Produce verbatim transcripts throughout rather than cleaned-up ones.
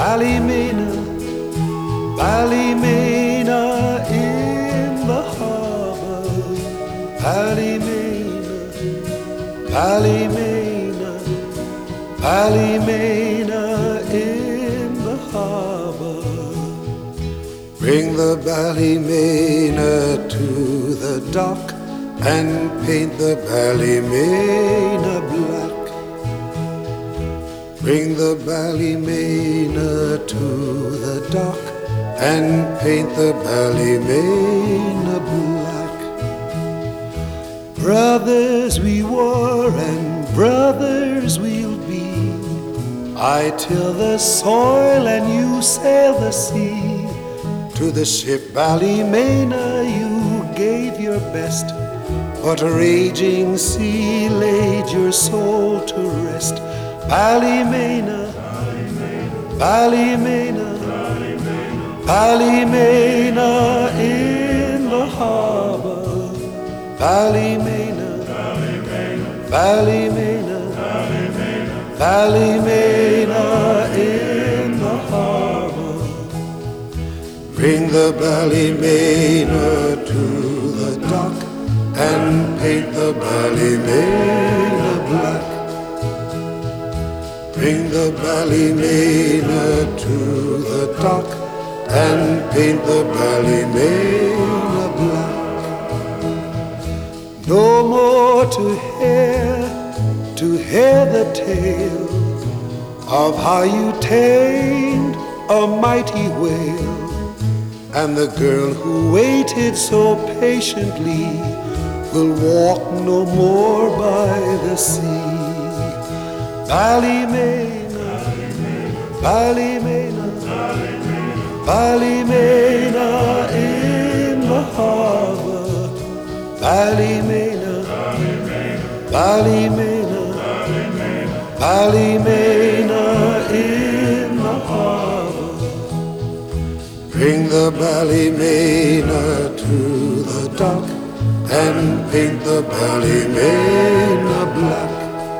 Ballymena, Ballymena in the harbor. Ballymena, Ballymena, Ballymena in the harbor. Bring the Ballymena to the dock and paint the Ballymena black. Bring the Ballymena to the dock and paint the Ballymena black. Brothers we were and brothers we'll be. I till the soil and you sail the sea. To the ship Ballymena you gave your best, but a raging sea laid your soul to rest. Ballymena, Ballymena, Ballymena in the harbor. Ballymena, Ballymena, Ballymena in the harbor. Bring the Ballymena to the dock and paint the Ballymena black. Bring the Ballymena to the dock and paint the Ballymena black. No more to hear, to hear the tale of how you tamed a mighty whale, and the girl who waited so patiently will walk no more by the sea. Ballymena, Ballymena, Ballymena in the harbor. Ballymena, Ballymena, Ballymena in the harbor. Bring the Ballymena to the dock and paint the Ballymena black.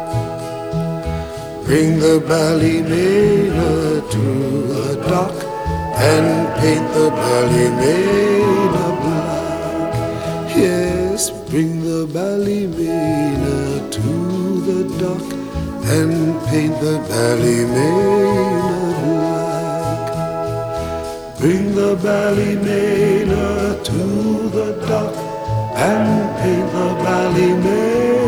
Bring the Ballymena to the dock and paint the Ballymena black. Yes, bring the Ballymena to the dock and paint the Ballymena black. Bring the Ballymena to the dock and paint the Ballymena